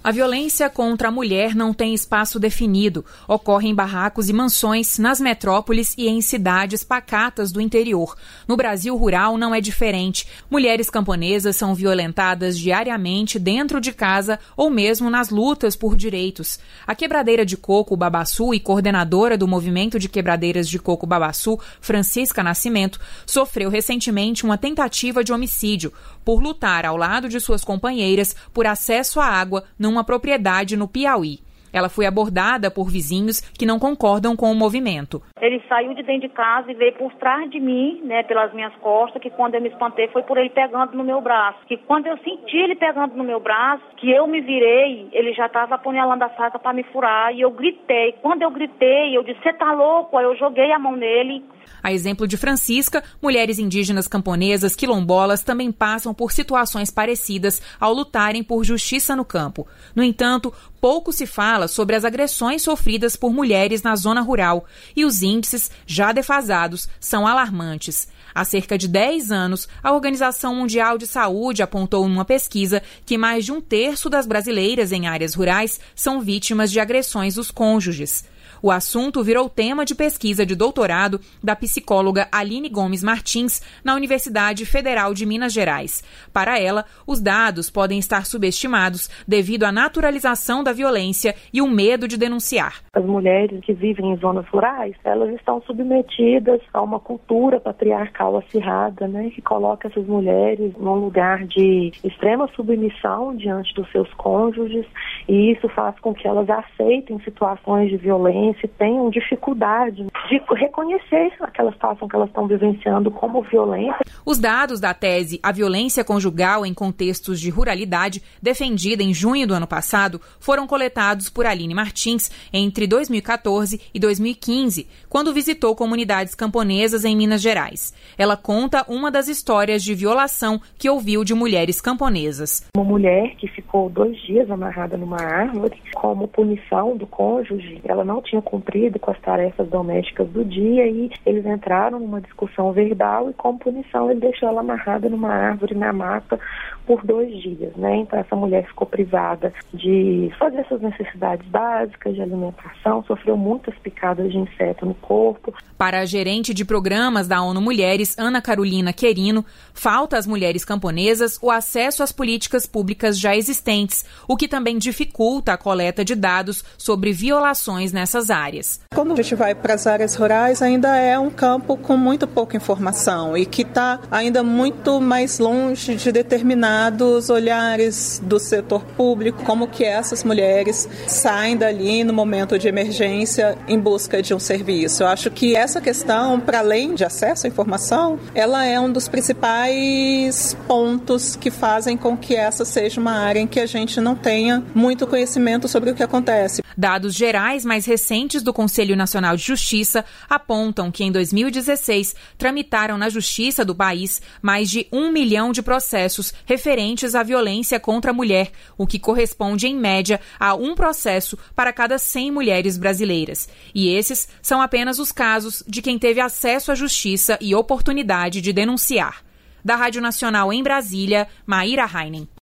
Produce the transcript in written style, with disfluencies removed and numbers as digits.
A violência contra a mulher não tem espaço definido. Ocorre em barracos e mansões, nas metrópoles e em cidades pacatas do interior. No Brasil rural não é diferente. Mulheres camponesas são violentadas diariamente dentro de casa ou mesmo nas lutas por direitos. A quebradeira de coco Babaçu e coordenadora do movimento de quebradeiras de coco Babaçu, Francisca Nascimento, sofreu recentemente uma tentativa de homicídio por lutar ao lado de suas companheiras por acesso à água numa propriedade no Piauí. Ela foi abordada por vizinhos que não concordam com o movimento. Ele saiu de dentro de casa e veio por trás de mim, pelas minhas costas, que quando eu me espantei foi por ele pegando no meu braço. Que quando eu senti ele pegando no meu braço, que eu me virei, ele já estava apunhalando a faca para me furar e eu gritei. Quando eu gritei, eu disse, "Você tá louco?" Aí eu joguei a mão nele. A exemplo de Francisca, mulheres indígenas camponesas quilombolas também passam por situações parecidas ao lutarem por justiça no campo. No entanto, pouco se fala sobre as agressões sofridas por mulheres na zona rural e os índices, já defasados, são alarmantes. Há cerca de 10 anos, a Organização Mundial de Saúde apontou numa pesquisa que mais de 1/3 das brasileiras em áreas rurais são vítimas de agressões dos cônjuges. O assunto virou tema de pesquisa de doutorado da psicóloga Aline Gomes Martins, na Universidade Federal de Minas Gerais. Para ela, os dados podem estar subestimados devido à naturalização da violência e o medo de denunciar. As mulheres que vivem em zonas rurais, elas estão submetidas a uma cultura patriarcal acirrada, que coloca essas mulheres num lugar de extrema submissão diante dos seus cônjuges, e isso faz com que elas aceitem situações de violência, tenham dificuldade de reconhecer aquela situação que elas estão vivenciando como violência. Os dados da tese A Violência Conjugal em Contextos de Ruralidade, defendida em junho do ano passado, foram coletados por Aline Martins entre 2014 e 2015, quando visitou comunidades camponesas em Minas Gerais. Ela conta uma das histórias de violação que ouviu de mulheres camponesas. Uma mulher que ficou 2 dias amarrada numa árvore como punição do cônjuge, ela não tinha cumprido com as tarefas domésticas do dia e eles entraram numa discussão verbal e, como punição, ele deixou ela amarrada numa árvore na mata por 2 dias, Então essa mulher ficou privada de fazer suas necessidades básicas de alimentação, sofreu muitas picadas de inseto no corpo. Para a gerente de programas da ONU Mulheres, Ana Carolina Querino, falta às mulheres camponesas o acesso às políticas públicas já existentes, o que também dificulta a coleta de dados sobre violações nessas áreas. Quando a gente vai para as áreas rurais, ainda é um campo com muito pouca informação e que está ainda muito mais longe de determinados olhares do setor público, como que essas mulheres saem dali no momento de emergência em busca de um serviço. Eu acho que essa questão, para além de acesso à informação, ela é um dos principais pontos que fazem com que essa seja uma área em que a gente não tenha muito conhecimento sobre o que acontece. Dados gerais mais recentes do Conselho Nacional de Justiça apontam que em 2016 tramitaram na Justiça do país mais de 1 milhão de processos referentes à violência contra a mulher, o que corresponde em média a um processo para cada 100 mulheres brasileiras. E esses são apenas os casos de quem teve acesso à justiça e oportunidade de denunciar. Da Rádio Nacional em Brasília, Maíra Heinen.